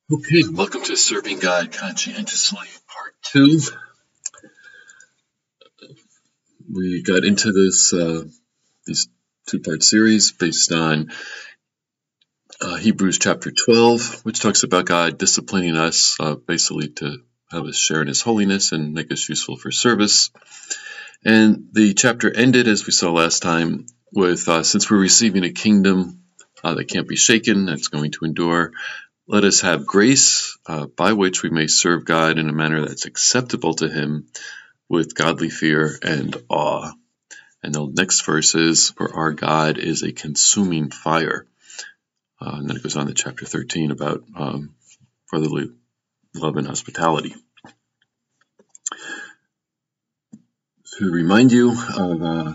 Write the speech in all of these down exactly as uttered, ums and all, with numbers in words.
Okay, welcome to Serving God Conscientiously, Part two. We got into this uh, these two-part series based on uh, Hebrews chapter twelve, which talks about God disciplining us uh, basically to have us share in His holiness and make us useful for service. And the chapter ended, as we saw last time, with uh, since we're receiving a kingdom uh, that can't be shaken, that's going to endure, let us have grace uh, by which we may serve God in a manner that's acceptable to Him with godly fear and awe. And the next verse is, for our God is a consuming fire. Uh, and then it goes on to chapter thirteen about um, brotherly love and hospitality. To remind you of uh,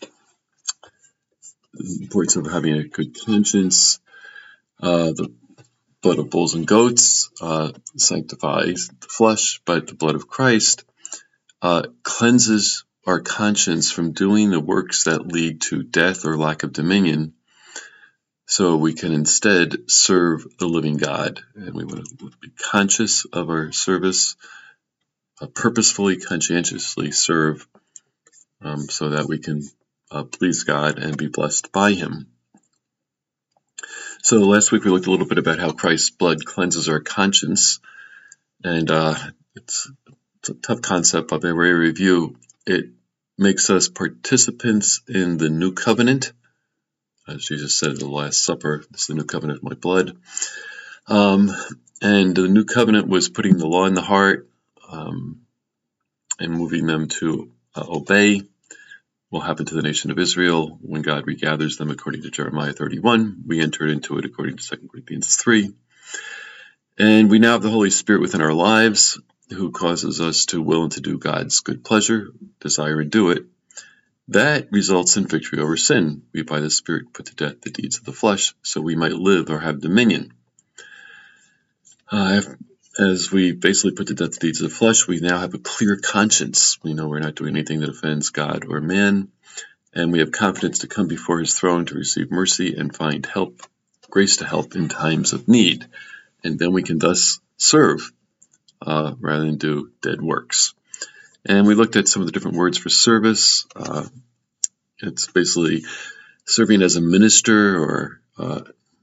the importance of having a good conscience, uh, the blood of bulls and goats uh, sanctifies the flesh, but the blood of Christ uh, cleanses our conscience from doing the works that lead to death or lack of dominion, so we can instead serve the living God. And we want to be conscious of our service, uh, purposefully, conscientiously serve, um, so that we can uh, please God and be blessed by Him. So last week we looked a little bit about how Christ's blood cleanses our conscience, and uh, it's, it's a tough concept, but by way of review, it makes us participants in the new covenant. As Jesus said at the Last Supper, this is the new covenant of my blood. Um, and the new covenant was putting the law in the heart um, and moving them to uh, obey. Will happen to the nation of Israel when God regathers them, according to Jeremiah thirty-one. We entered into it according to Second Corinthians three. And we now have the Holy Spirit within our lives, who causes us to will and to do God's good pleasure, desire and do it. That results in victory over sin. We by the Spirit put to death the deeds of the flesh, so we might live or have dominion. Uh, as we basically put to death the deeds of the flesh, we now have a clear conscience. We know we're not doing anything that offends God or man, and we have confidence to come before His throne to receive mercy and find help, grace to help in times of need. And then we can thus serve uh, rather than do dead works. And we looked at some of the different words for service. Uh, it's basically serving as a minister or uh,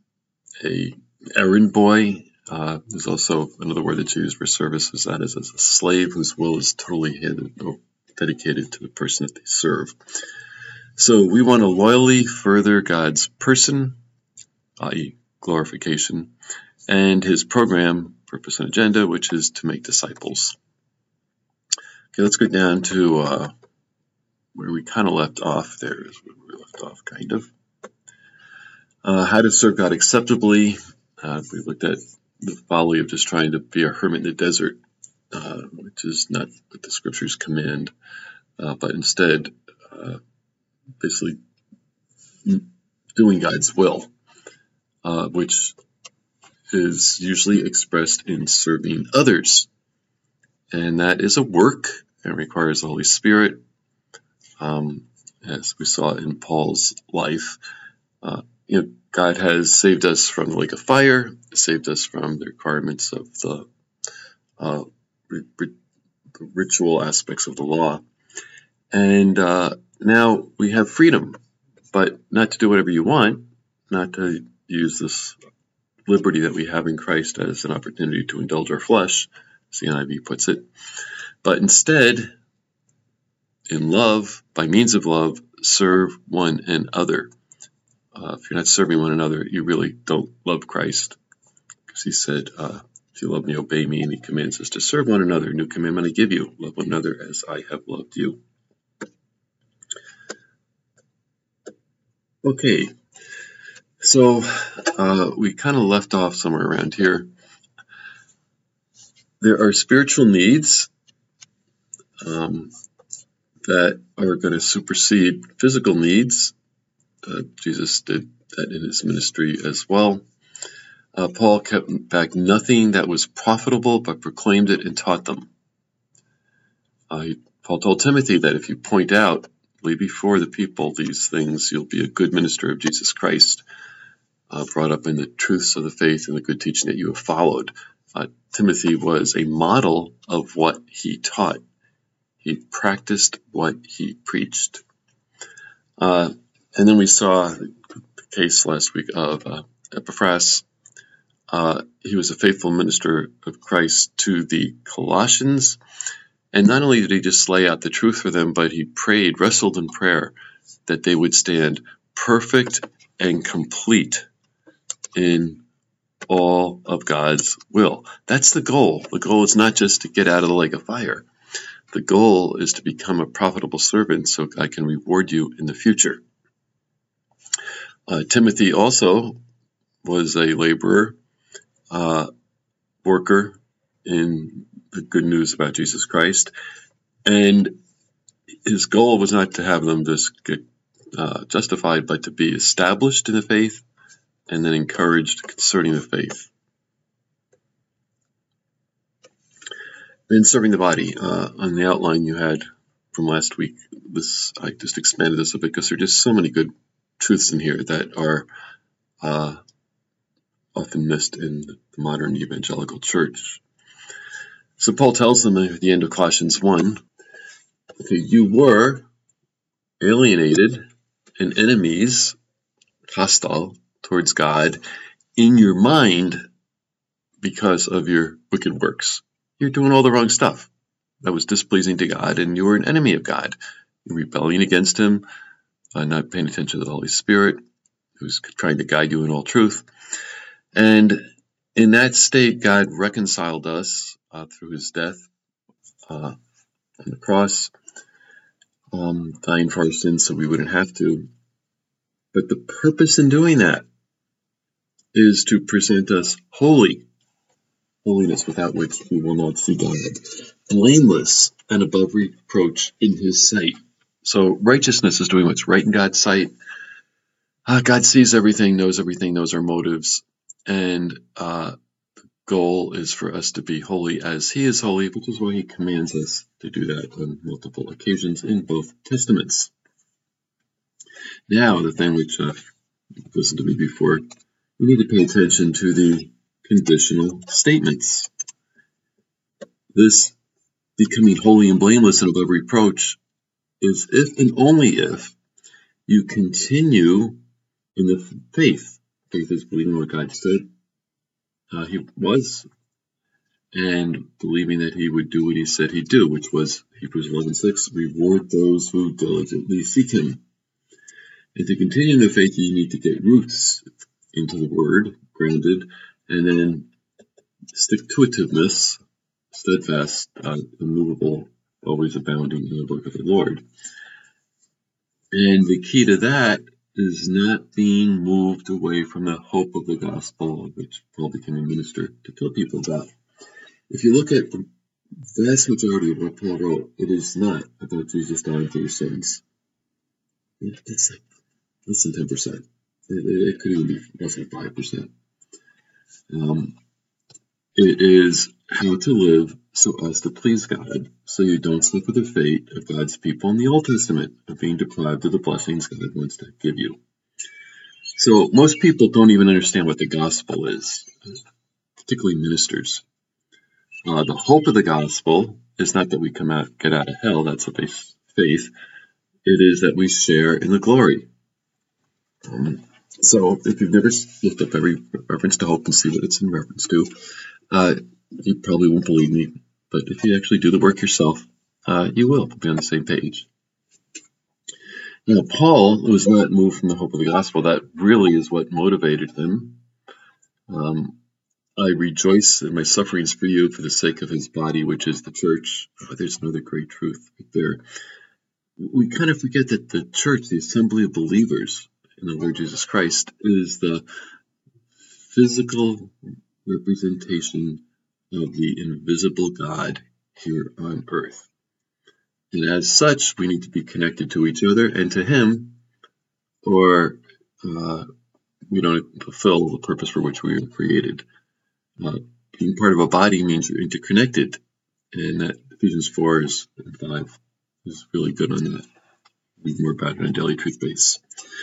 a errand boy. Uh, there's also another word that's used for service, is that is as a slave whose will is totally handed or dedicated to the person that they serve. So we want to loyally further God's person, that is glorification, and His program, purpose, and agenda, which is to make disciples. Okay, let's go down to uh, where we kind of left off. There is where we left off, kind of. Uh, how to serve God acceptably. Uh, we looked at the folly of just trying to be a hermit in the desert, uh, which is not what the Scriptures command, uh, but instead uh, basically doing God's will, uh, which is usually expressed in serving others. And that is a work and requires the Holy Spirit, um, as we saw in Paul's life. Uh, you know, God has saved us from the lake of fire, saved us from the requirements of the, uh, ri- ri- the ritual aspects of the law. And uh, now we have freedom, but not to do whatever you want, not to use this liberty that we have in Christ as an opportunity to indulge our flesh, as the N I V puts it, but instead, in love, by means of love, serve one another. Uh, if you're not serving one another, you really don't love Christ, because He said, uh, if you love me, obey me, and He commands us to serve one another. New commandment I give you, love one another as I have loved you. Okay, so uh, we kind of left off somewhere around here. There are spiritual needs um, that are going to supersede physical needs. Uh, Jesus did that in His ministry as well. Uh, Paul kept back nothing that was profitable, but proclaimed it and taught them. Uh, he, Paul told Timothy that if you point out, lay before the people these things, you'll be a good minister of Jesus Christ, uh, brought up in the truths of the faith and the good teaching that you have followed. uh, Timothy was a model of what he taught. He practiced what he preached. Uh, and then we saw the case last week of uh, Epaphras. Uh, he was a faithful minister of Christ to the Colossians. And not only did he just lay out the truth for them, but he prayed, wrestled in prayer, that they would stand perfect and complete in all of God's will. That's the goal. The goal is not just to get out of the lake of fire. The goal is to become a profitable servant so God can reward you in the future. Uh, Timothy also was a laborer, uh, worker in the good news about Jesus Christ. And his goal was not to have them just get uh, justified, but to be established in the faith and then encouraged concerning the faith. Then serving the body. Uh, on the outline you had from last week, this I just expanded this a bit because there are just so many good truths in here that are uh, often missed in the modern evangelical church. So Paul tells them at the end of Colossians one, okay, you were alienated and enemies, hostile towards God in your mind because of your wicked works. You're doing all the wrong stuff that was displeasing to God, and you were an enemy of God. You're rebelling against him, uh, not paying attention to the Holy Spirit, who's trying to guide you in all truth. And in that state, God reconciled us uh, through his death uh, on the cross, um, dying for our sins so we wouldn't have to. But the purpose in doing that is to present us holy, holiness without which we will not see God, blameless and above reproach in his sight. So righteousness is doing what's right in God's sight. Uh, God sees everything, knows everything, knows our motives, and uh, the goal is for us to be holy as he is holy, which is why he commands us to do that on multiple occasions in both testaments. Now, the thing which, uh, listened to me before, we need to pay attention to the conditional statements. This becoming holy and blameless and above reproach is if and only if you continue in the faith. Faith is believing what God said uh, he was, and believing that he would do what he said he'd do, which was Hebrews eleven six, reward those who diligently seek him. And to continue in the faith, you need to get roots into the word, grounded, and then stick-to-itiveness, steadfast, uh, immovable, always abounding in the work of the Lord. And the key to that is not being moved away from the hope of the gospel, of which Paul became a minister to tell people about. If you look at the vast majority of what Paul wrote, it is not about Jesus dying for your sins. It's like less than ten percent. It, it could even be less than five percent. Um, it is how to live so as to please God, so you don't suffer the fate of God's people in the Old Testament of being deprived of the blessings God wants to give you. So most people don't even understand what the gospel is, particularly ministers. Uh, the hope of the gospel is not that we come out, get out of hell. That's a base faith. It is that we share in the glory. Um, so if you've never looked up every reference to hope and see what it's in reference to, uh, you probably won't believe me. But if you actually do the work yourself, uh, you will be on the same page. Now, Paul was not moved from the hope of the gospel. That really is what motivated him. Um, I rejoice in my sufferings for you for the sake of his body, which is the church. Oh, there's another great truth right there. We kind of forget that the church, the assembly of believers in the Lord Jesus Christ, is the physical representation of the invisible God here on earth. And as such, we need to be connected to each other and to him, or uh, we don't fulfill the purpose for which we were created. Uh, being part of a body means you're interconnected, and that Ephesians four is, and five is really good on that. Read more about it on a Daily Truth Base.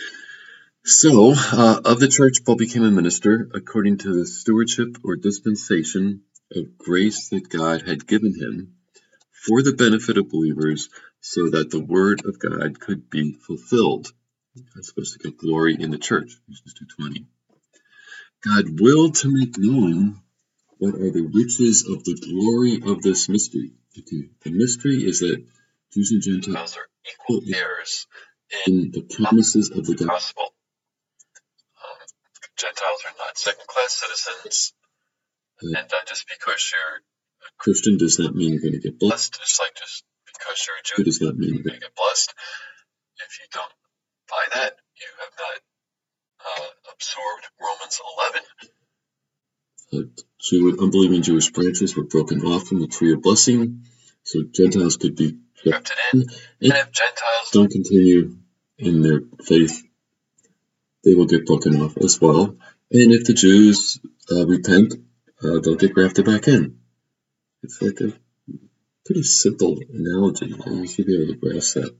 So, uh, of the church, Paul became a minister according to the stewardship or dispensation of grace that God had given him for the benefit of believers so that the word of God could be fulfilled. God's supposed to get glory in the church, Ephesians two twenty. God willed to make known what are the riches of the glory of this mystery. Okay. The mystery is that Jews and Gentiles are equal heirs in the promises of the gospel. Um, Gentiles are not second-class citizens, uh, and uh, just because you're a Christian does not mean you're going to get blessed. Just like just because you're a Jew does not mean you're going to get blessed. If you don't buy that, you have not uh, absorbed Romans eleven. Uh, Jew, unbelieving Jewish branches were broken off from the tree of blessing, so Gentiles could be grafted in. And if Gentiles don't continue in their faith, they will get broken off as well. And if the Jews uh, repent, uh, they'll get grafted back in. It's like a pretty simple analogy. You should be able to grasp that.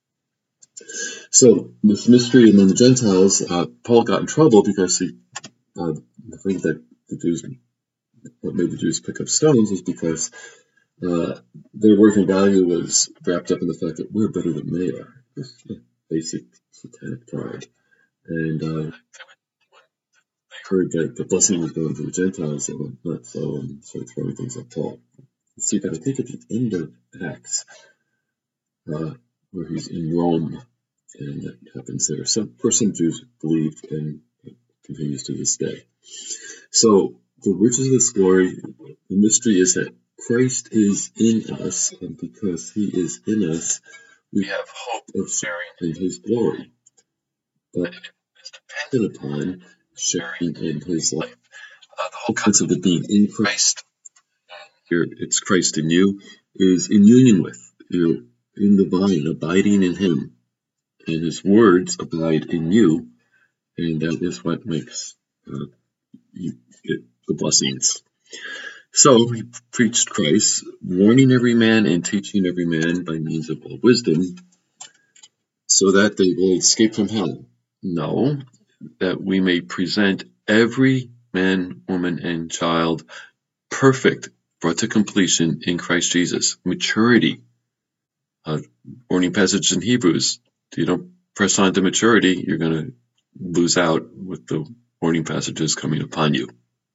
So, this mystery among the Gentiles, uh, Paul got in trouble because he, uh, the thing that the Jews, what made the Jews pick up stones is because uh, their worth and value was wrapped up in the fact that we're better than they are. This basic satanic pride. And uh, they heard that the blessing was going to the Gentiles, they went nuts, so and started throwing things at Paul. You see that I think at the end of Acts, uh, where he's in Rome, and that happens there. Some, for some Jews believed, and it continues to this day. So the riches of this glory, the mystery is that Christ is in us, and because he is in us, we have hope of sharing in his glory. But it is dependent upon sharing in his life. Uh, the whole concept of being in Christ, here it's Christ in you, is in union with. You're in the vine, abiding in him, and his words abide in you, and that is what makes uh, you get the blessings. So he preached Christ, warning every man and teaching every man by means of all wisdom, so that they will escape from hell. No, that we may present every man, woman, and child perfect, brought to completion in Christ Jesus. Maturity. Uh, warning passage in Hebrews. If you don't press on to maturity, you're going to lose out with the warning passages coming upon you.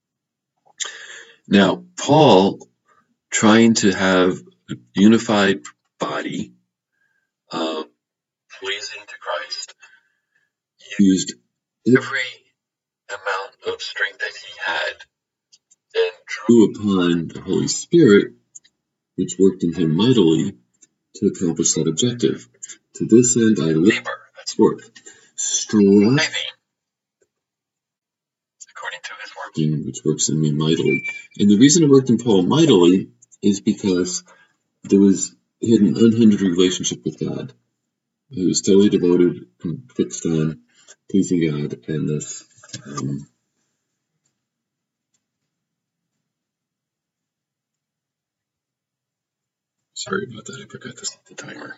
Now, Paul, trying to have a unified body, uh, pleasing to Christ, used every amount of strength that he had and drew upon the Holy Spirit, which worked in him mightily, to accomplish that objective. To this end I labor, that's work, striving, according to his working, which works in me mightily. And the reason it worked in Paul mightily is because there was he had an unhindered relationship with God. He was totally devoted and fixed on pleasing God, and this um, sorry about that, I forgot to set the timer.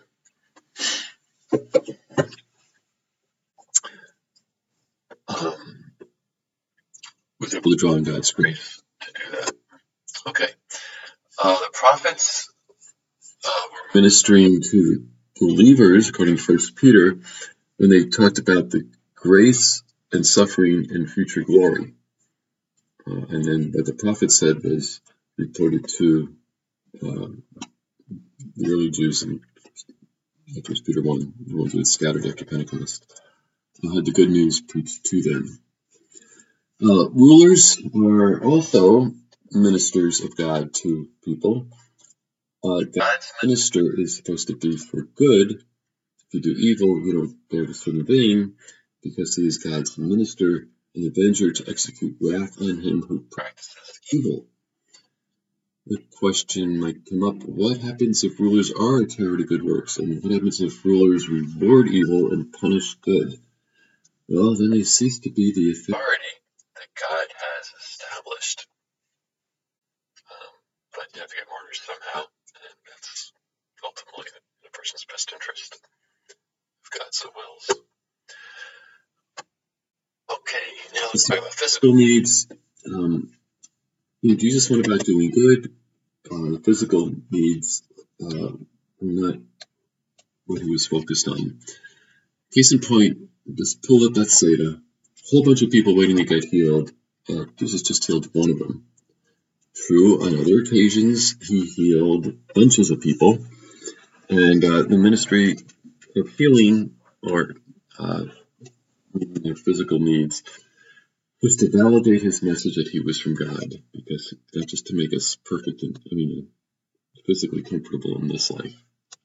Um, was able to draw on God's grace to do that. Okay. Uh, the prophets uh, were ministering to believers, according to First Peter, when they talked about the grace and suffering and future glory. Uh, and then what the prophet said was reported to uh, the early Jews in First Peter one, the ones who had scattered after Pentecost, who had the good news preached to them. Uh, rulers are also ministers of God to people. Uh, God's minister is supposed to be for good. If you do evil, you don't bear the sin in vain, because he is God's minister and avenger to execute wrath on him who practices evil. The question might come up, what happens if rulers are a terror to good works? And what happens if rulers reward evil and punish good? Well, then they cease to be the authority that God has established. Um, but you have to get orders somehow, and that's ultimately the person's best interest, if God so wills. Okay, now let's talk about physical needs. Um, Jesus went about doing good. Uh, physical needs uh, were not what he was focused on. Case in point, just pull up Bethsaida. A whole bunch of people waiting to get healed. Uh, Jesus just healed one of them. True, on other occasions, he healed bunches of people. And uh, the ministry of healing or uh, their physical needs was to validate his message that he was from God, because not just to make us perfect and I mean physically comfortable in this life.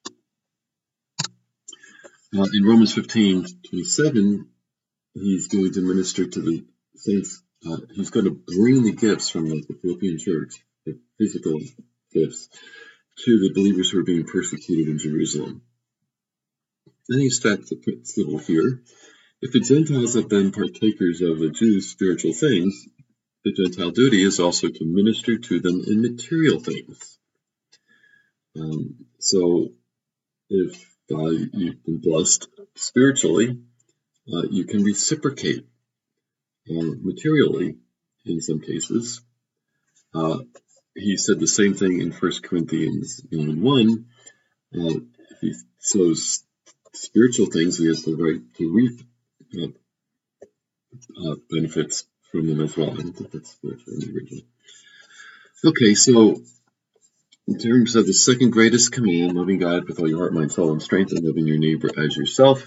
Uh, in Romans fifteen twenty-seven, he's going to minister to the saints. Uh, he's going to bring the gifts from like, the Philippian church, the physical gifts, to the believers who are being persecuted in Jerusalem. Then he starts to put civil here. If the Gentiles have been partakers of the Jews' spiritual things, the Gentile duty is also to minister to them in material things. Um, so, if uh, you've been blessed spiritually, uh, you can reciprocate uh, materially in some cases. Uh, he said the same thing in First Corinthians one. Uh, if he sows spiritual things, he has the right to reap uh, uh, benefits from them as well. I don't think that's spiritual in the original. Okay, so in terms of the second greatest command, loving God with all your heart, mind, soul, and strength, and loving your neighbor as yourself.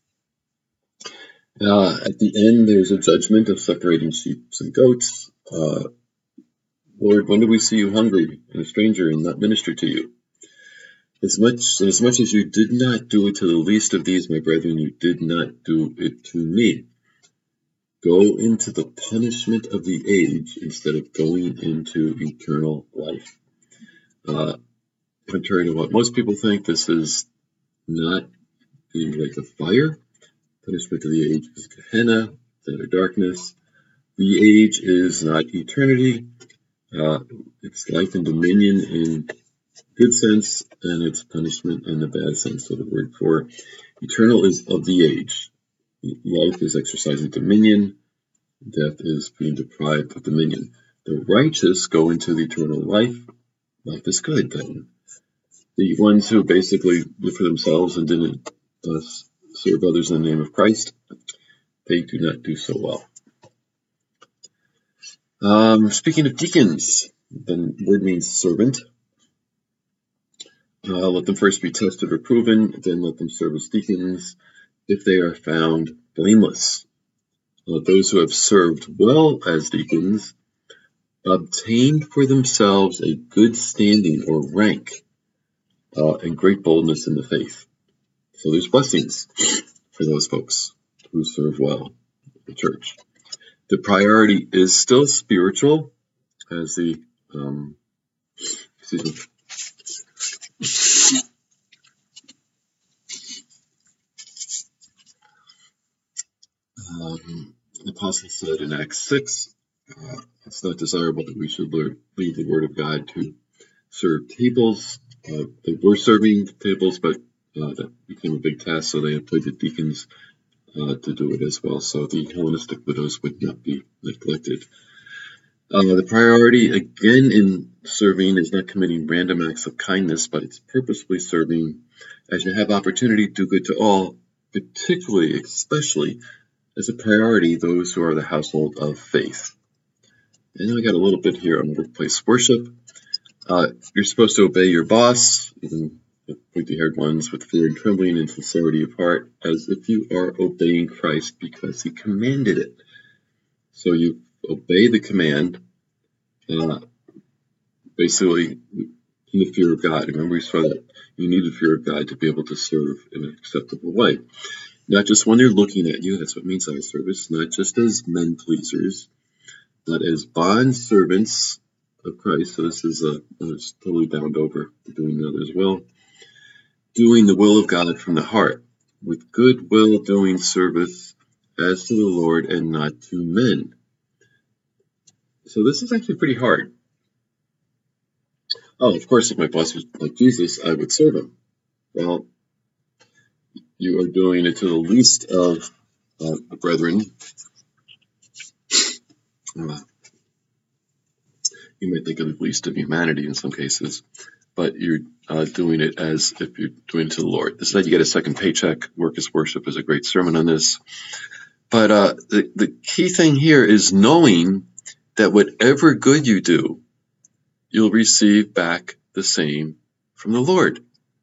Uh, at the end, there's a judgment of separating sheep and goats. Uh, Lord, when do we see you hungry and a stranger and not minister to you? As much, as much as you did not do it to the least of these, my brethren, you did not do it to me. Go into the punishment of the age instead of going into eternal life. Uh, contrary to what most people think, this is not the lake of fire. Punishment of the age is Gehenna, outer darkness. The age is not eternity. Uh, it's life and dominion in good sense, and it's punishment in the bad sense. So the word for eternal is of the age. Life is exercising dominion. Death is being deprived of dominion. The righteous go into the eternal life. Life is good then. The ones who basically live for themselves and didn't uh, serve others in the name of Christ, they do not do so well. Um, speaking of deacons, the word means servant. Uh, let them first be tested or proven, then let them serve as deacons if they are found blameless. Uh, those who have served well as deacons obtained for themselves a good standing or rank uh, and great boldness in the faith. So there's blessings for those folks who serve well in the church. The priority is still spiritual, as the um, excuse me. Um, the apostle said in Acts six, uh, it's not desirable that we should learn, leave the word of God to serve tables. Uh, they were serving tables, but uh, that became a big task, so they appointed deacons uh, to do it as well. So the Hellenistic widows would not be neglected. Uh, the priority, again, in serving is not committing random acts of kindness, but it's purposefully serving as you have opportunity to do good to all, particularly, especially, as a priority, those who are the household of faith. And then I got a little bit here on workplace worship. Uh, you're supposed to obey your boss, even the pointy-haired ones, with fear and trembling and sincerity of heart, as if you are obeying Christ because he commanded it. So you obey the command, uh, basically in the fear of God. Remember, we saw that you need the fear of God to be able to serve in an acceptable way. Not just when they're looking at you, that's what means eye service, not just as men pleasers, but as bond servants of Christ. So this is a, it's totally bound over to doing others' will. Doing the will of God from the heart, with good will doing service as to the Lord and not to men. So this is actually pretty hard. Oh, of course, if my boss was like Jesus, I would serve him. Well, you are doing it to the least of uh, the brethren. Uh, You might think of the least of humanity in some cases, but you're uh, doing it as if you're doing it to the Lord. This is how you get a second paycheck. Work is Worship is a great sermon on this. But uh, the, the key thing here is knowing that whatever good you do, you'll receive back the same from the Lord.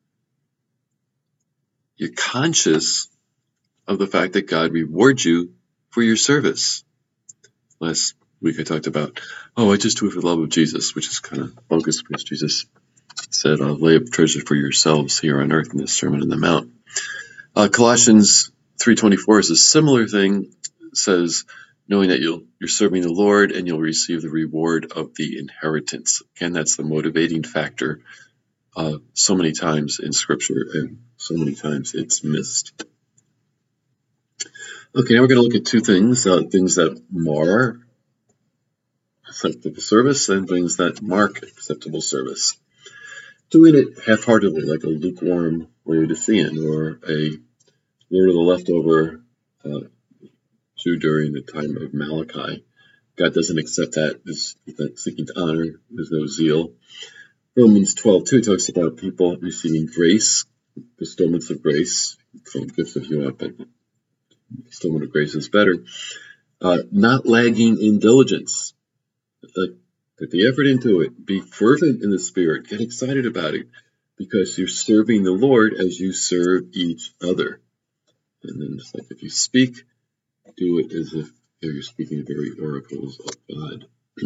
You're conscious of the fact that God rewards you for your service. Last week I talked about, oh, I just do it for the love of Jesus, which is kind of bogus because Jesus said, I'll lay up treasure for yourselves here on earth in this Sermon on the Mount. Uh, Colossians three twenty-four is a similar thing. It says, knowing that you'll, you're serving the Lord and you'll receive the reward of the inheritance. Again, that's the motivating factor uh, so many times in Scripture, and so many times it's missed. Okay, now we're going to look at two things, uh, things that mar acceptable service and things that mark acceptable service. Doing it half-heartedly, like a lukewarm Laodicean or a Lord of the Leftover uh, Jew during the time of Malachi. God doesn't accept that. He's not seeking to honor. There's no zeal. Romans twelve two talks about people receiving grace, bestowments of grace, from gifts if you want, but bestowment of grace is better. Uh, not lagging in diligence. Uh, put the effort into it. Be fervent in the Spirit. Get excited about it because you're serving the Lord as you serve each other. And then it's like if you speak, do it as if you're speaking the very oracles of God.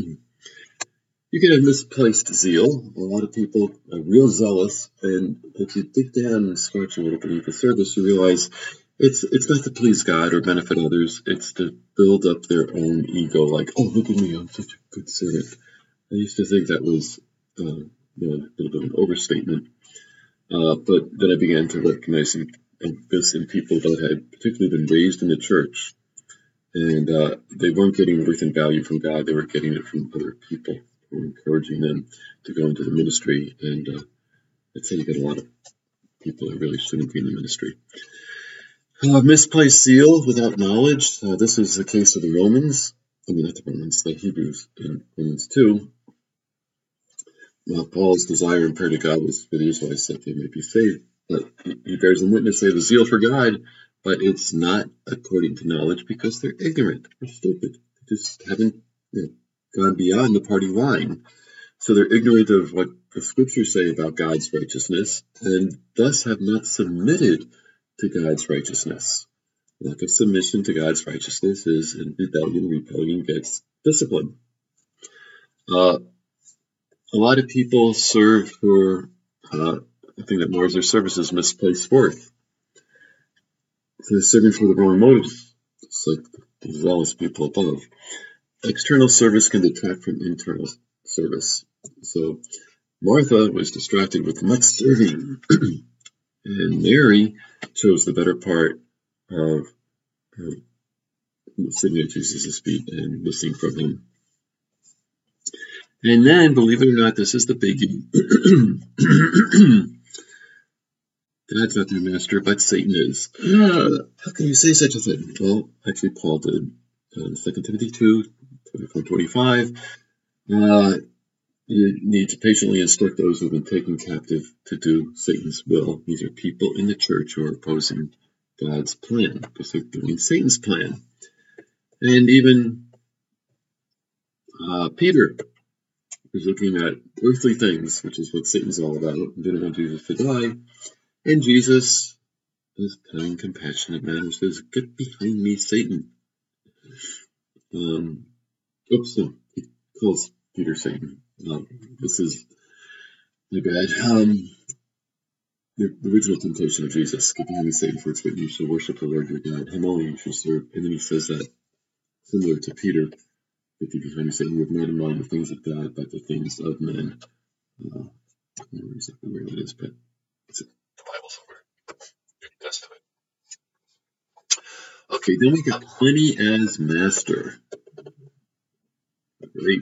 You can have misplaced zeal. A lot of people are real zealous, and if you dig down and scratch a little beneath the surface, you realize it's it's not to please God or benefit others. It's to build up their own ego, like, oh, look at me, I'm such a good servant. I used to think that was uh, you know, a little bit of an overstatement, uh, but then I began to recognize this in people that had particularly been raised in the church, and uh, they weren't getting worth and value from God. They were getting it from other people who were encouraging them to go into the ministry, and uh, that's how you get a lot of people that really shouldn't be in the ministry. Uh, misplaced zeal without knowledge. Uh, this is the case of the Romans. I mean, not the Romans, the Hebrews in Romans two. Uh, Paul's desire and prayer to God was for the Israelites that they may be saved. But he, he bears them witness, they have a zeal for God, but it's not according to knowledge because they're ignorant. They're stupid. They just haven't you know, gone beyond the party line. So they're ignorant of what the Scriptures say about God's righteousness and thus have not submitted to God's righteousness. Lack of submission to God's righteousness is in rebellion. Rebellion gets discipline. Uh, a lot of people serve for uh, the thing that mars their service is misplaced worth. So they're serving for the wrong motives. It's like the zealous people above. External service can detract from internal service. So Martha was distracted with much serving. And Mary chose the better part of uh, sitting at Jesus' feet and listening from him. And then, believe it or not, this is the biggie. God's not their master, but Satan is. Uh, how can you say such a thing? Well, actually, Paul did. Uh, Second Timothy two, twenty-four, twenty-five. Uh, You need to patiently instruct those who have been taken captive to do Satan's will. These are people in the church who are opposing God's plan because they're doing Satan's plan. And even uh, Peter was looking at earthly things, which is what Satan's all about, and didn't want Jesus to die. And Jesus, this kind, compassionate man, says, "Get behind me, Satan." Um, oops, no, he calls Peter Satan. Um, this is my bad. Um, the, the original temptation of Jesus, get behind me, Satan, for it's written, you shall worship the Lord your God. Him only you shall serve. And then he says that, similar to Peter, get behind me, Satan, you have not in mind the things of God, but the things of men. Uh, I don't know exactly where that is, but it's in the Bible somewhere. New Testament. Okay, then we got plenty as master. Great.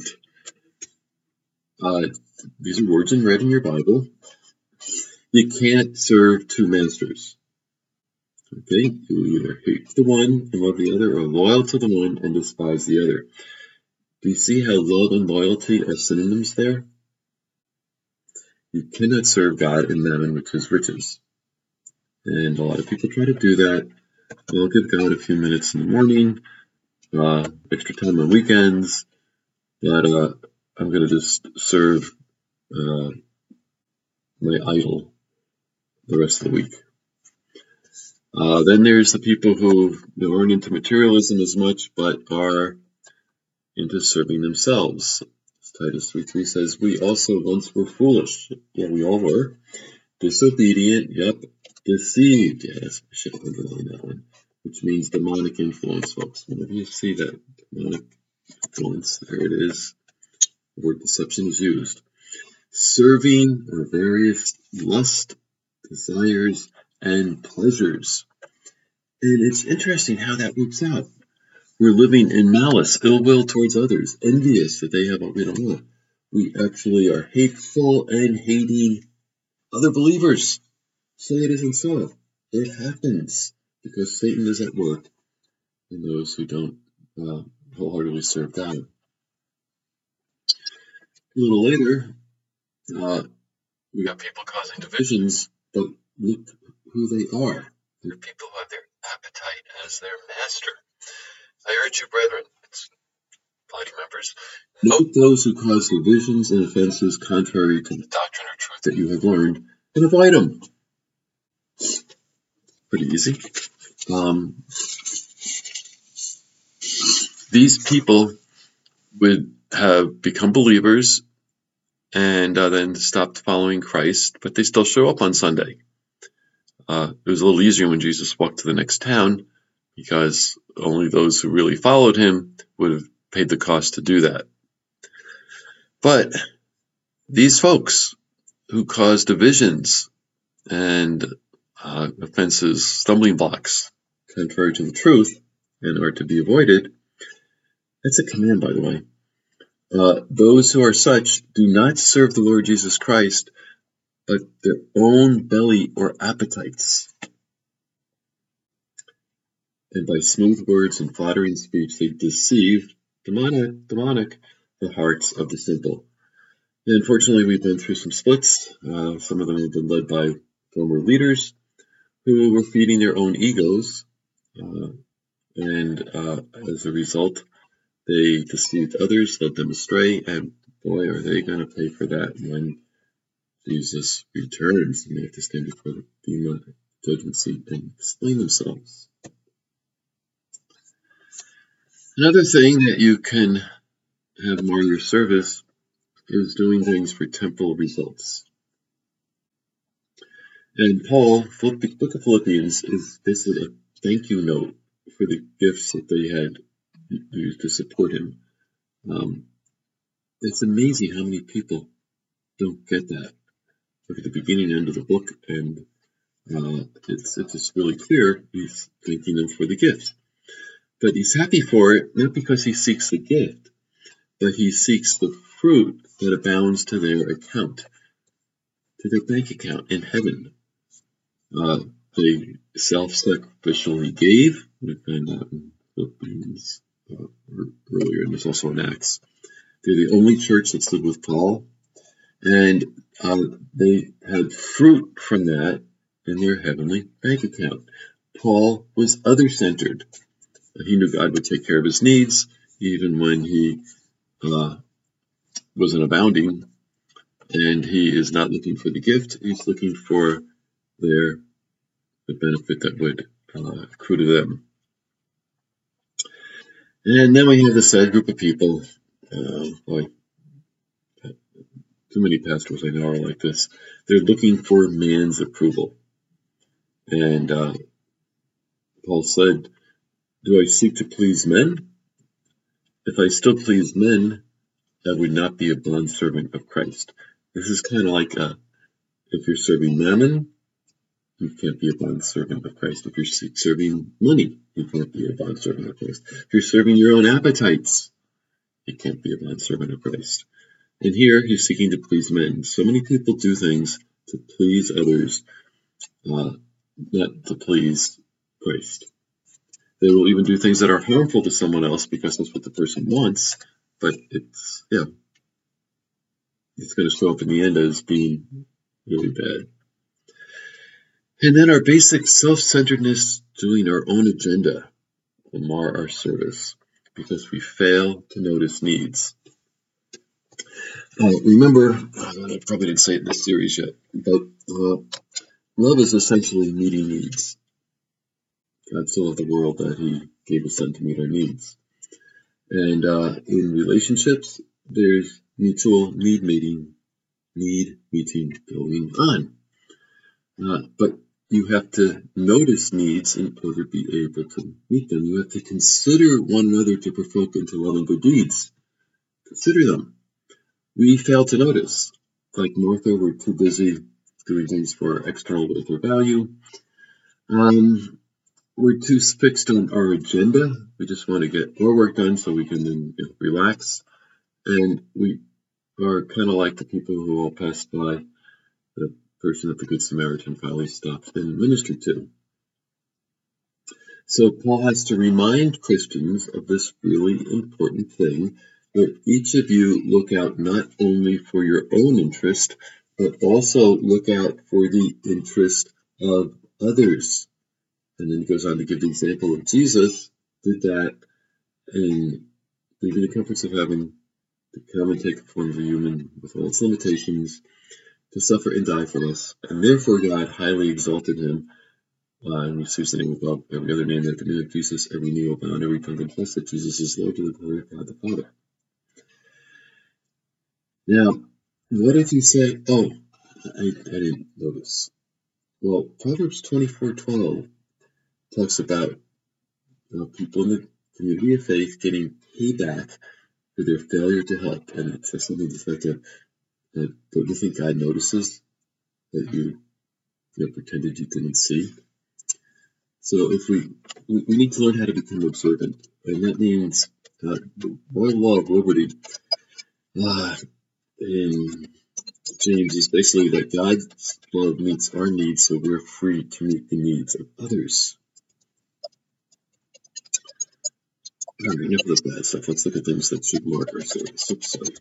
Uh, these are words in red in your Bible. You can't serve two masters. Okay, you either hate the one and love the other, or loyal to the one and despise the other. Do you see how love and loyalty are synonyms there? You cannot serve God in mammon, which is riches. And a lot of people try to do that. I'll give God a few minutes in the morning, uh, extra time on weekends, but uh, I'm going to just serve uh, my idol the rest of the week. Uh, then there's the people who aren't into materialism as much, but are into serving themselves. Titus three three says, we also once were foolish. Yeah, we all were. Disobedient, yep. Deceived, yes, we should have underlined that one. Which means demonic influence, folks. Whenever you see that demonic influence, there it is. The word deception is used. Serving our various lust, desires, and pleasures. And it's interesting how that works out. We're living in malice, ill will towards others, envious that they have what we don't want. We actually are hateful and hating other believers. Say it isn't so. It happens because Satan is at work in those who don't uh, wholeheartedly serve God. A little later, uh, we got people causing divisions, but look who they are. They're people who have their appetite as their master. I urge you, brethren, it's body members, note those who cause divisions and offenses contrary to the doctrine or truth that you have learned, and avoid them. Pretty easy. Um, these people would have become believers and uh, then stopped following Christ, but they still show up on Sunday. Uh, it was a little easier when Jesus walked to the next town because only those who really followed him would have paid the cost to do that. But these folks who cause divisions and uh, offenses, stumbling blocks, contrary to the truth, and are to be avoided, that's a command, by the way. Uh, those who are such do not serve the Lord Jesus Christ, but their own belly or appetites. And by smooth words and flattering speech, they deceive, demonic, demonic, the hearts of the simple. And unfortunately, we've been through some splits. Uh, some of them have been led by former leaders who were feeding their own egos. Uh, and uh, as a result, they deceived others, led them astray, and boy, are they going to pay for that when Jesus returns and they have to stand before the Bema judgment seat and explain themselves. Another thing that you can have more in your service is doing things for temporal results. And Paul, the book of Philippians, is basically a thank you note for the gifts that they had used to support him. Um, it's amazing how many people don't get that. Look at the beginning and end of the book, and uh, it's, it's just really clear he's thanking them for the gift. But he's happy for it, not because he seeks the gift, but he seeks the fruit that abounds to their account, to their bank account in heaven. Uh, they self-sacrificially gave. We find that in Philippians uh, earlier, and there's also in Acts. They're the only church that stood with Paul, and uh, they had fruit from that in their heavenly bank account. Paul was other-centered. He knew God would take care of his needs, even when he uh, wasn't abounding. And he is not looking for the gift. He's looking for their the benefit that would uh, accrue to them. And then we have this sad group of people. Uh, boy, too many pastors I know are like this. They're looking for man's approval. And uh, Paul said, do I seek to please men? If I still please men, I would not be a bondservant of Christ. This is kind of like uh, if you're serving mammon, you can't be a bondservant of Christ. If you're serving money, you can't be a bondservant of Christ. If you're serving your own appetites, you can't be a bondservant of Christ. And here, he's seeking to please men. So many people do things to please others, uh, not to please Christ. They will even do things that are harmful to someone else because that's what the person wants, but it's, yeah, it's going to show up in the end as being really bad. And then our basic self-centeredness, doing our own agenda, will mar our service because we fail to notice needs. Uh, remember, I probably didn't say it in this series yet, but uh, love is essentially meeting needs. God so loved the world that he gave his son to meet our needs. And uh, in relationships, there's mutual need meeting, need meeting going on. Uh, but you have to notice needs in order to be able to meet them. You have to consider one another to provoke into love and good deeds. Consider them. We fail to notice. Like Martha, we're too busy doing things for external worth or value. Um, we're too fixed on our agenda. We just want to get our work done so we can then you know, relax. And we are kind of like the people who all passed by the person that the Good Samaritan finally stopped and ministered to. So Paul has to remind Christians of this really important thing, that each of you look out not only for your own interest, but also look out for the interest of others. And then he goes on to give the example of Jesus did that in leaving the comforts of heaven to come and take the form of a human with all its limitations, to suffer and die for us. And therefore God highly exalted him uh, and receives the name above every other name, that at the name of Jesus every knee will bow and every tongue confess that Jesus is Lord, to the glory of God the Father. Now, what if you say, oh, I, I didn't notice. Well, Proverbs twenty-four twelve talks about you know, people in the community of faith getting payback for their failure to help. And it says something just like that. Uh, don't you think God notices that you, you know, pretended you didn't see? So if we, we, we need to learn how to become observant. And that means uh, the royal law of liberty uh, in James is basically that God's love meets our needs, so we're free to meet the needs of others. All right, enough of the bad stuff. Let's look at things that should mark our service. Oops, sorry.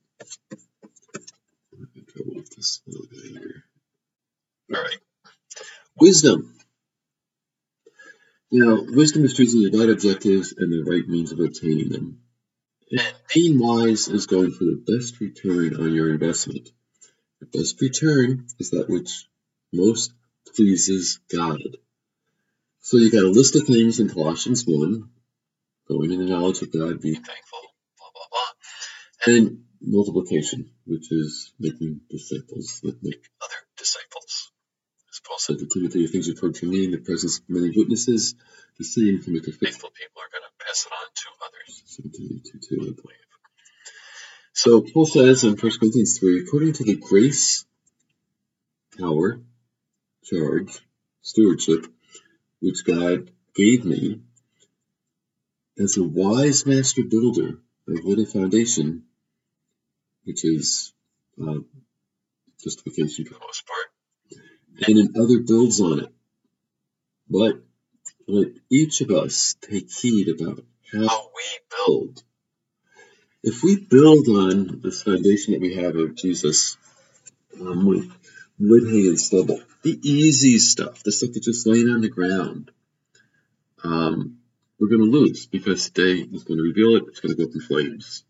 I'm having trouble with this little guy here. All right. Wisdom. Now, wisdom is choosing the right objectives and the right means of obtaining them. And being wise is going for the best return on your investment. The best return is that which most pleases God. So you got a list of things in Colossians one, going in the knowledge of God, be thankful, blah, blah, blah. And multiplication, which is making disciples that make other disciples. As Paul said to Timothy, things you've heard from me in the presence of many witnesses, the same can make a faithful people are going to pass it on to others. Second Timothy two two, I believe. So Paul says in First Corinthians three, according to the grace, power, charge, stewardship, which God gave me, as a wise master builder, I've laid a foundation, which is uh, justification for the most part, and another builds on it. But let each of us take heed about how we build. If we build on this foundation that we have of Jesus um, with wood, hay, and stubble, the easy stuff, the stuff that's just laying on the ground, um, we're going to lose because today is going to reveal it. It's going to go through flames.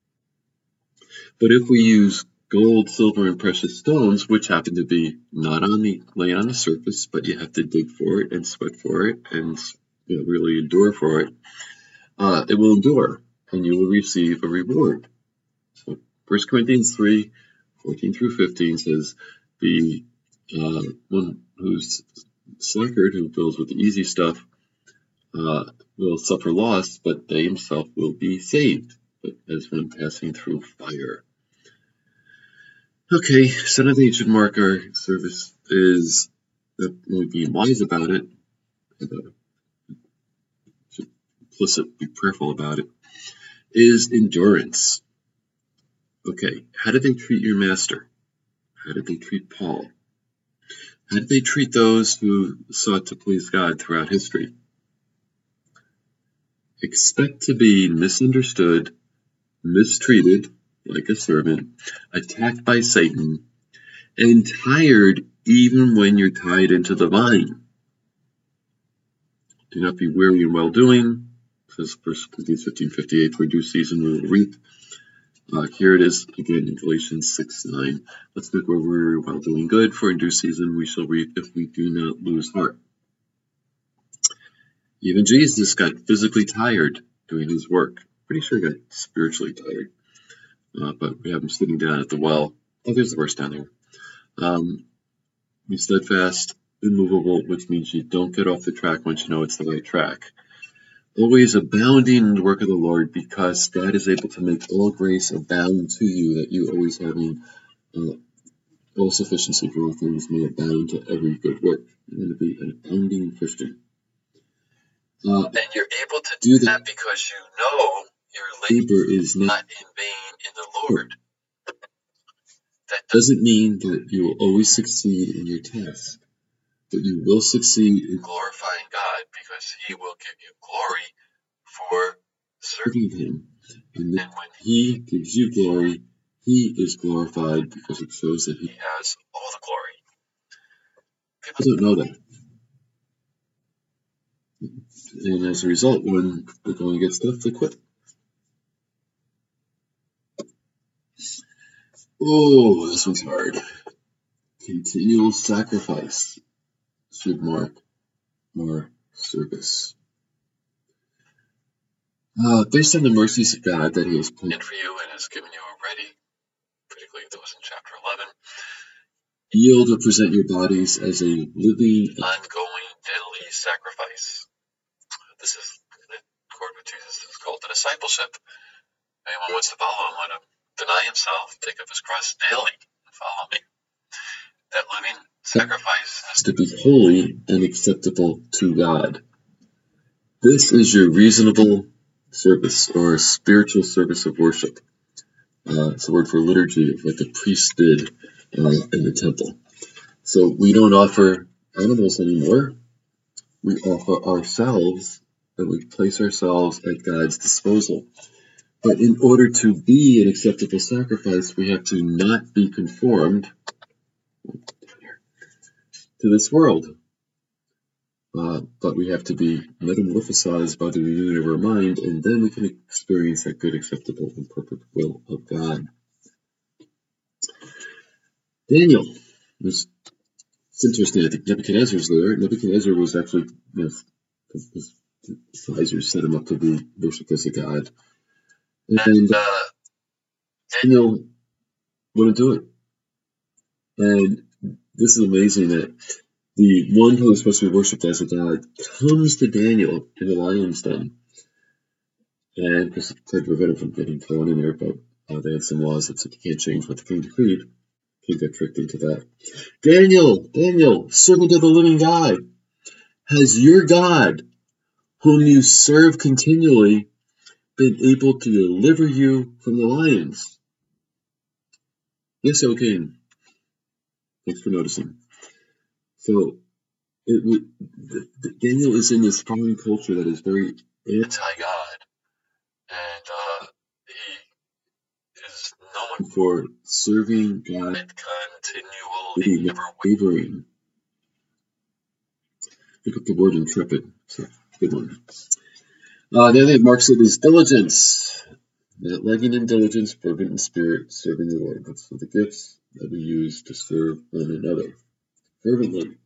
But if we use gold, silver, and precious stones, which happen to be not on the laying on the surface, but you have to dig for it and sweat for it and you know, really endure for it, uh, it will endure, and you will receive a reward. So First Corinthians three, fourteen through fifteen says, the uh, one who's sluggard, who builds with the easy stuff, uh, will suffer loss, but they himself will be saved, but as one passing through fire. Okay, so another thing that should mark our service is that we're being wise about it, and uh, should implicit be prayerful about it, is endurance. Okay, how did they treat your master? How did they treat Paul? How did they treat those who sought to please God throughout history? Expect to be misunderstood mistreated like a servant, attacked by Satan, and tired even when you're tied into the vine. Do not be weary in well-doing, says First Corinthians fifteen fifty-eight, for due season we will reap. Uh, here it is again in Galatians six nine. Let's not grow weary while doing good, for in due season we shall reap if we do not lose heart. Even Jesus got physically tired doing his work. Pretty sure he got spiritually tired. Uh, but we have him sitting down at the well. Oh, there's the verse down there. Um, be steadfast, immovable, which means you don't get off the track once you know it's the right track. Always abounding in the work of the Lord, because God is able to make all grace abound to you, that you always having uh, all sufficiency for all things may abound to every good work. You're going to be an abounding Christian. Uh, and you're able to do that because you know your labor is not in vain in the Lord. That doesn't mean that you will always succeed in your task, but you will succeed in glorifying God, because he will give you glory for serving him. And then when he gives you glory, he is glorified, because it shows that he has all the glory. People don't know that. And as a result, when they're going to get stuff, they quit. Oh, this one's hard. Continual sacrifice should mark more service. Uh, based on the mercies of God that he has planned for you and has given you already, particularly those in chapter eleven, yield or present your bodies as a living, ongoing, daily sacrifice. This is, in accord with Jesus, is called the discipleship. Anyone wants to follow him, want to deny himself, take up his cross daily, and follow me. That living sacrifice has to be holy and acceptable to God. This is your reasonable service, or spiritual service of worship. Uh, it's a word for liturgy, of what the priest did uh, in the temple. So we don't offer animals anymore. We offer ourselves, and we place ourselves at God's disposal. But in order to be an acceptable sacrifice, we have to not be conformed to this world. Uh, but we have to be metamorphosized by the renewing of our mind, and then we can experience that good, acceptable, and perfect will of God. Daniel. It's, it's interesting. I think Nebuchadnezzar's there. Nebuchadnezzar was actually, you know, his, his advisors set him up to be worshipped as a god. And uh, Daniel wouldn't do it. And this is amazing that the one who is supposed to be worshipped as a god comes to Daniel in the lion's den. And because it tried to prevent him from getting thrown in there, but uh, they had some laws that said you can't change what the king decreed. King got tricked into that. Daniel, Daniel, servant of the living God, has your God, whom you serve continually, been able to deliver you from the lions? Yes, O king. Thanks for noticing. So, it would, the, the, Daniel is in this foreign culture that is very anti-God, and uh, he is known for serving God continually, never wavering. Look up the word intrepid. So, good one. Uh, the other thing marks it is diligence. That lagging in diligence, fervent in spirit, serving the Lord. That's the gifts that we use to serve one another fervently.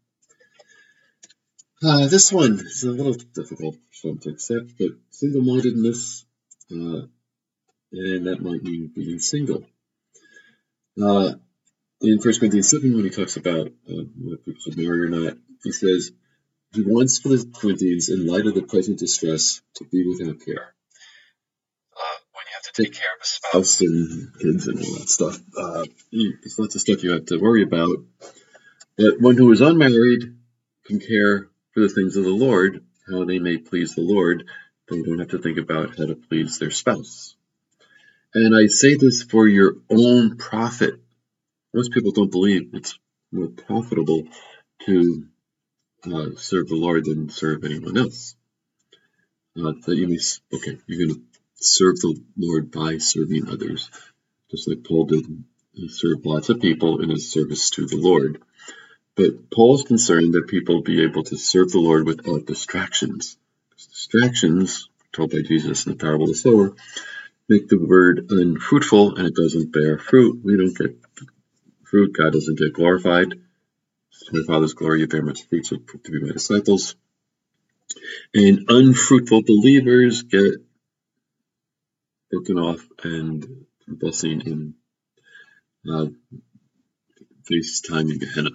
Uh, this one is a little difficult for some to accept, but single-mindedness, uh, and that might mean being single. Uh, in First Corinthians seven, when he talks about uh, whether people should marry or not, he says he wants for the Corinthians, in light of the present distress, to be without care. Uh, when you have to take care of a spouse and kids and all that stuff, uh, there's lots of stuff you have to worry about. But one who is unmarried can care for the things of the Lord, how they may please the Lord. They don't have to think about how to please their spouse. And I say this for your own profit. Most people don't believe it's more profitable to uh, serve the Lord than serve anyone else. Uh, that you may, okay, you're going to serve the Lord by serving others, just like Paul did. He served lots of people in his service to the Lord. But Paul's concerned that people be able to serve the Lord without distractions. Distractions, told by Jesus in the parable of the sower, make the word unfruitful, and it doesn't bear fruit. We don't get fruit. God doesn't get glorified. To my Father's glory, you bear much fruit, so prove to be my disciples. And unfruitful believers get broken off and blessing in uh, face time in Gehenna.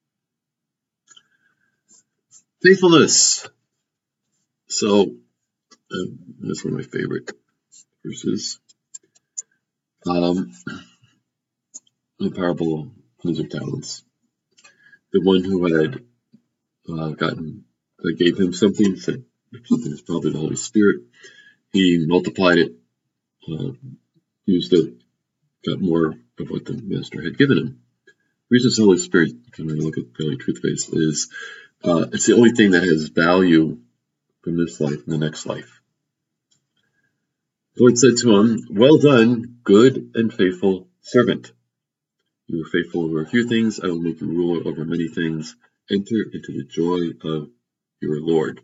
Faithfulness. So, uh, that's one of my favorite verses. Um, the parable of talents. The one who had uh, gotten, uh, gave him something, said something is probably the Holy Spirit. He multiplied it, uh, used it, got more of what the master had given him. The reason the Holy Spirit, when we look at Daily Truth Base, is uh, it's the only thing that has value from this life and the next life. The Lord said to him, "Well done, good and faithful servant. You were faithful over a few things. I will make you ruler over many things. Enter into the joy of your Lord."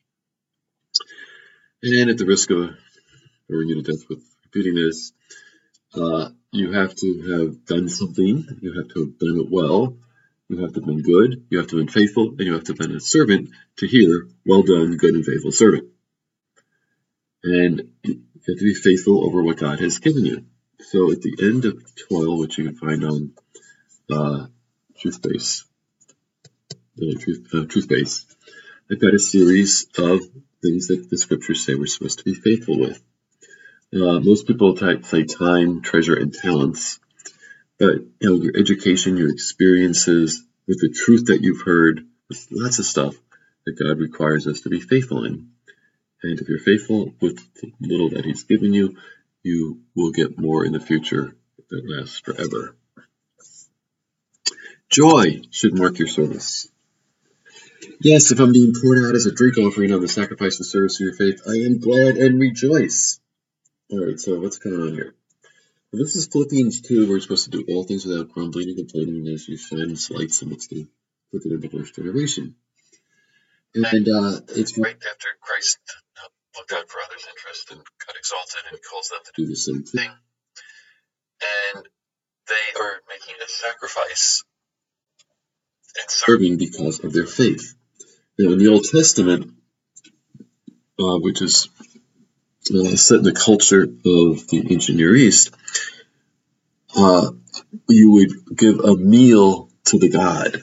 And at the risk of boring you to death with repeating this, uh, you have to have done something. You have to have done it well. You have to have been good. You have to have been faithful. And you have to have been a servant to hear, "Well done, good and faithful servant." And you have to be faithful over what God has given you. So at the end of toil, which you can find on uh, TruthBase, the Truth, uh, TruthBase, I've got a series of things that the scriptures say we're supposed to be faithful with. Uh, most people say time, treasure, and talents, but you know, your education, your experiences, with the truth that you've heard, with lots of stuff that God requires us to be faithful in. And if you're faithful with the little that He's given you, you will get more in the future that lasts forever. Joy should mark your service. Yes, if I'm being poured out as a drink offering on the sacrifice and service of your faith, I am glad and rejoice. All right, so what's going on here? Well, this is Philippians two. We're supposed to do all things without grumbling and complaining as you shine its lights amidst the wicked and diverse generation. And uh, it's right after Christ looked out for others' interest and got exalted and calls them to do the same thing. And they are making a sacrifice and serving because of their faith. Now, in the Old Testament, uh, which is uh, set in the culture of the ancient Near East, uh, you would give a meal to the god.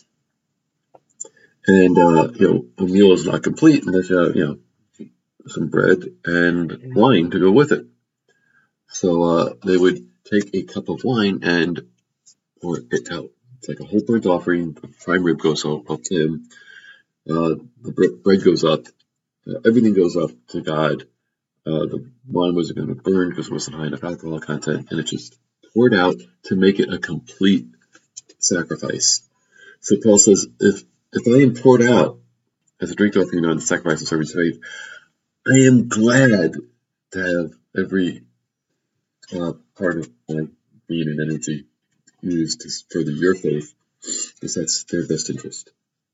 And, uh, you know, a meal is not complete unless you have, you know, some bread and wine to go with it. So uh, they would take a cup of wine and pour it out. It's like a whole burnt offering. The prime rib goes up, up to Him. Uh, the bread goes up. Uh, everything goes up to God. Uh, the wine wasn't going to burn because it wasn't high enough alcohol content, and it just poured out to make it a complete sacrifice. So Paul says, if if I am poured out as a drink offering on the sacrifice and service of faith, I am glad to have every uh, part of my being and energy used to further your faith, because that's their best interest.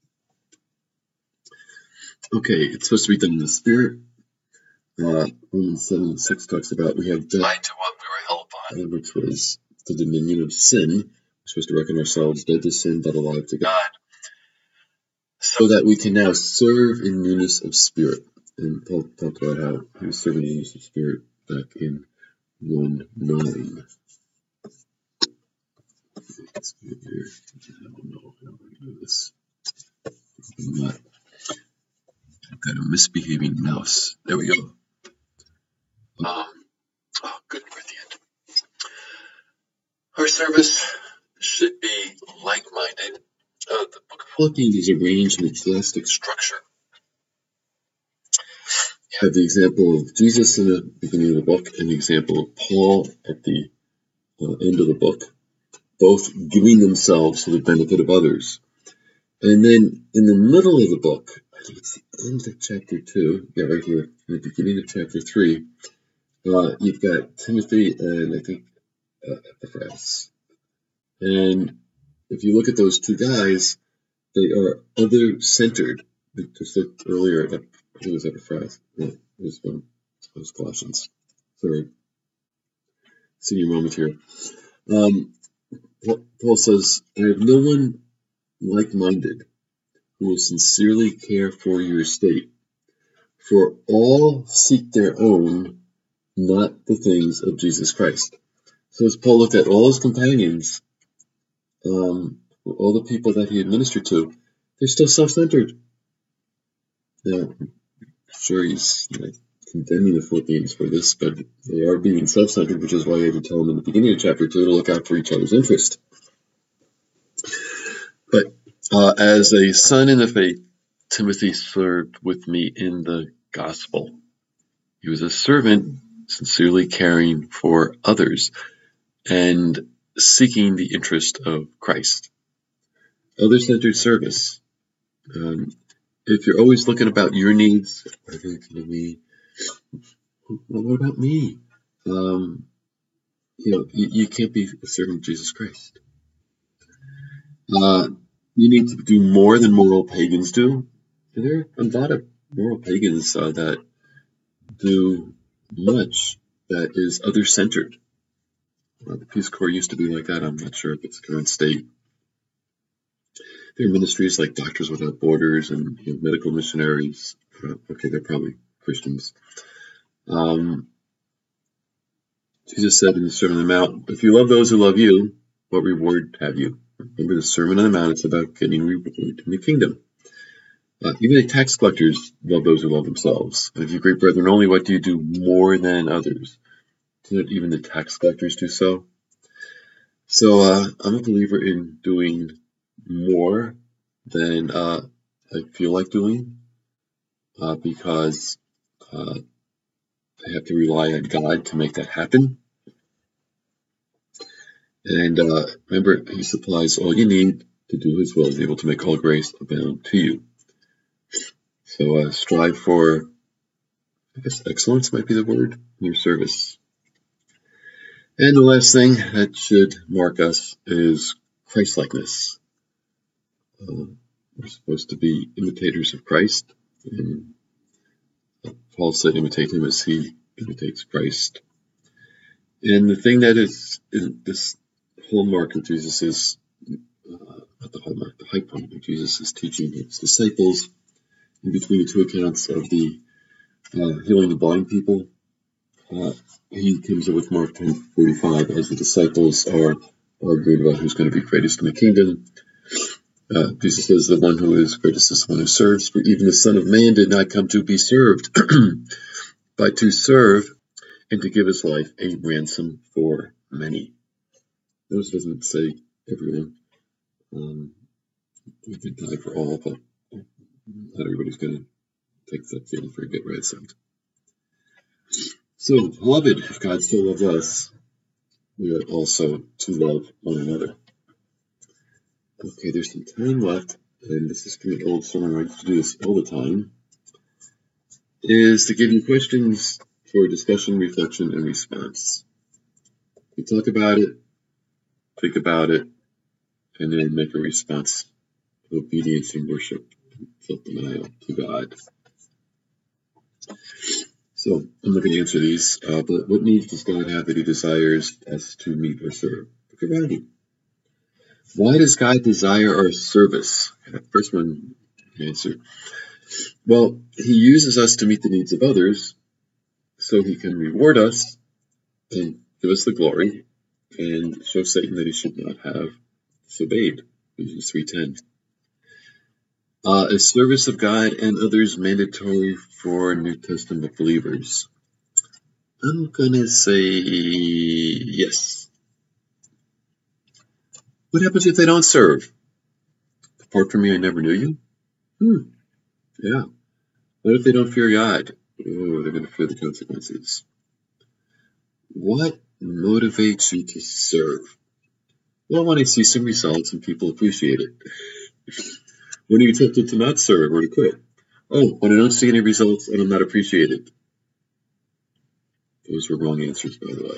Okay, it's supposed to be done in the Spirit. Uh, Romans seven six talks about we have died to what we were held by, which was the dominion of sin. We're supposed to reckon ourselves dead to sin, but alive to God, so that we can now serve in newness of spirit. And Paul talked about how he was serving in newness of spirit back in one nine. Let's get here. I don't know how I'm going to do this. I'm not. I've got a misbehaving mouse. There we go. Um, oh, good, we're at the end. Our service should be like-minded. Uh, the book of Philippians is arranged in a chiastic structure. You have the example of Jesus in the beginning of the book and the example of Paul at the uh, end of the book, both giving themselves for the benefit of others. And then in the middle of the book, I think it's the end of chapter two, yeah, right here, in the beginning of chapter three, Uh, you've got Timothy and I think uh, Epaphras. And if you look at those two guys, they are other-centered. We just looked earlier at, who was Epaphras? No, it was, um, it was Colossians. Sorry. Senior moment here. Um, Paul says, I have no one like-minded who will sincerely care for your estate, for all seek their own, not the things of Jesus Christ. So as Paul looked at all his companions, um, all the people that he administered to, they're still self-centered. Now, I'm sure he's you know, condemning the Philippians for this, but they are being self-centered, which is why he had to tell them in the beginning of chapter two to look out for each other's interest. But uh, as a son in the faith, Timothy served with me in the gospel. He was a servant, sincerely caring for others and seeking the interest of Christ. Other-centered service. Um, if you're always looking about your needs, me, well, what about me? Um, you know, you, you can't be a servant of Jesus Christ. Uh, you need to do more than moral pagans do. And there are a lot of moral pagans uh, that do much that is other-centered. Uh, the Peace Corps used to be like that. I'm not sure if it's the current state. There are ministries like Doctors Without Borders and you know, medical missionaries. Uh, okay, they're probably Christians. Um, Jesus said in the Sermon on the Mount, if you love those who love you, what reward have you? Remember the Sermon on the Mount, it's about getting reward in the kingdom. Uh, even the tax collectors love those who love themselves. And if you great brethren only, what do you do more than others? Do not even the tax collectors do so? So uh, I'm a believer in doing more than uh, I feel like doing uh, because uh, I have to rely on God to make that happen. And uh, remember, He supplies all you need to do His will. He's able to make all grace abound to you. So uh, strive for, I guess, excellence might be the word, in your service. And the last thing that should mark us is Christ-likeness. Uh, we're supposed to be imitators of Christ. And Paul said, imitate Him as He imitates Christ. And the thing that is, is this hallmark of Jesus is, uh, not the hallmark, the high point of Jesus' teaching His disciples in between the two accounts of the uh, healing the blind people. Uh, he comes up with Mark ten forty-five as the disciples are arguing about who's going to be greatest in the kingdom. Uh, Jesus says, the one who is greatest is the one who serves, for even the Son of Man did not come to be served, but to serve and to give His life a ransom for many. Notice it doesn't say everyone. Um, we could die for all, but not everybody's going to take that field for a get right side. So, beloved, if God so loves us, we ought also to love one another. Okay, there's some time left, and this is an old sermon. I used to do this all the time. Is to give you questions for discussion, reflection, and response. You talk about it, think about it, and then make a response to obedience and worship, self-denial to God. So I'm not going to answer these, uh, but what needs does God have that He desires us to meet or serve? Look around you. Why does God desire our service? First one answer. Well, He uses us to meet the needs of others so He can reward us and give us the glory and show Satan that he should not have disobeyed. Ephesians three ten. Uh, is service of God and others mandatory for New Testament believers? I'm going to say yes. What happens if they don't serve? Apart from me, I never knew you? Hmm. Yeah. What if they don't fear God? Oh, they're going to fear the consequences. What motivates you to serve? Well, when I see some results and people appreciate it. When are you tempted to not serve or to quit? Oh, when I don't see any results and I'm not appreciated. Those were wrong answers, by the way.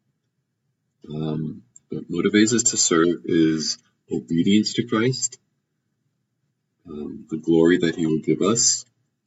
Um, what motivates us to serve is obedience to Christ, um, the glory that he will give us,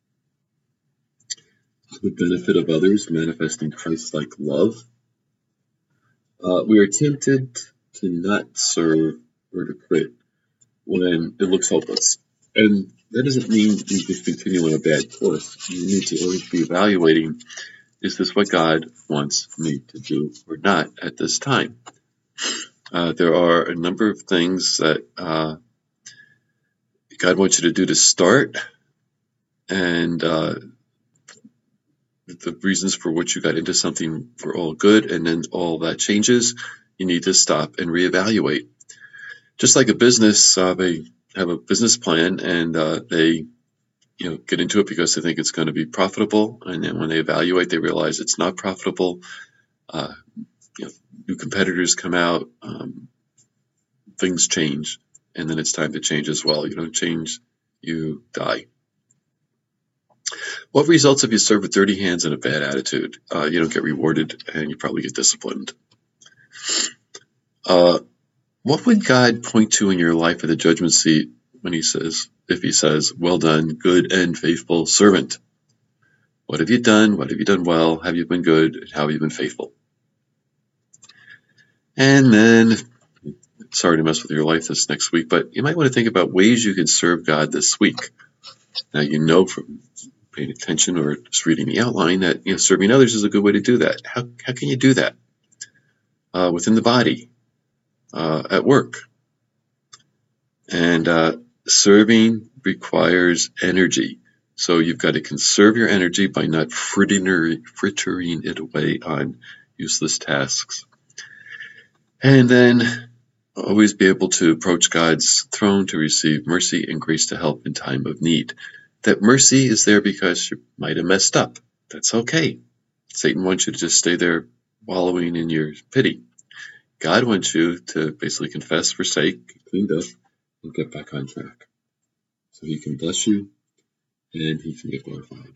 the benefit of others, manifesting Christ-like love. Uh, we are tempted to not serve or to quit when it looks hopeless. And that doesn't mean you just continue on a bad course. You need to always be evaluating, is this what God wants me to do or not at this time? Uh, there are a number of things that uh, God wants you to do to start, and uh, the reasons for which you got into something were all good, and then all that changes, you need to stop and reevaluate. Just like a business, uh, they have a business plan, and uh, they you know, get into it because they think it's going to be profitable, and then when they evaluate, they realize it's not profitable. Uh, you know, new competitors come out, um, things change, and then it's time to change as well. You don't change, you die. What results if you serve with dirty hands and a bad attitude? Uh, you don't get rewarded, and you probably get disciplined. Uh, what would God point to in your life at the judgment seat when he says, if he says, well done, good and faithful servant? What have you done? What have you done well? Have you been good? How have you been faithful? And then, sorry to mess with your life this next week, but you might want to think about ways you can serve God this week. Now, you know from paying attention or just reading the outline that you know serving others is a good way to do that. How, how can you do that? Uh, within the body, uh, at work. And uh, serving requires energy. So you've got to conserve your energy by not frittering, frittering it away on useless tasks. And then always be able to approach God's throne to receive mercy and grace to help in time of need. That mercy is there because you might have messed up. That's okay. Satan wants you to just stay there wallowing in your pity. God wants you to basically confess, forsake, clean up, and get back on track. So he can bless you and he can get glorified.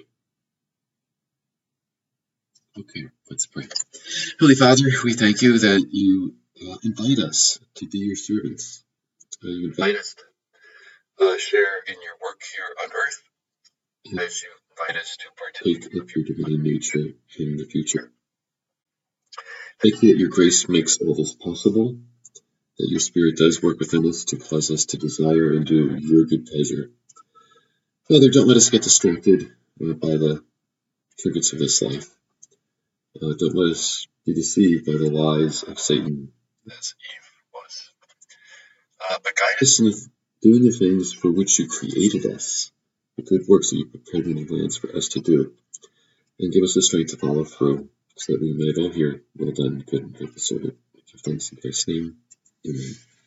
Okay, let's pray. Holy Father, we thank you that you uh, invite us to be your servants. Uh, you invite us to uh, share in your work here on earth as you invite us to partake of your divine nature in the future. Thank you that your grace makes all this possible, that your Spirit does work within us to cause us to desire and do your good pleasure. Father, don't let us get distracted uh, by the trinkets of this life. Uh, don't let us be deceived by the lies of Satan, as Eve was. Uh, but guide us in doing the things for which you created us, the good works that you prepared in advance for us to do, and give us the strength to follow through, so that we may all hear, well done, good and faithful servant. Give thanks in Christ's name. Amen.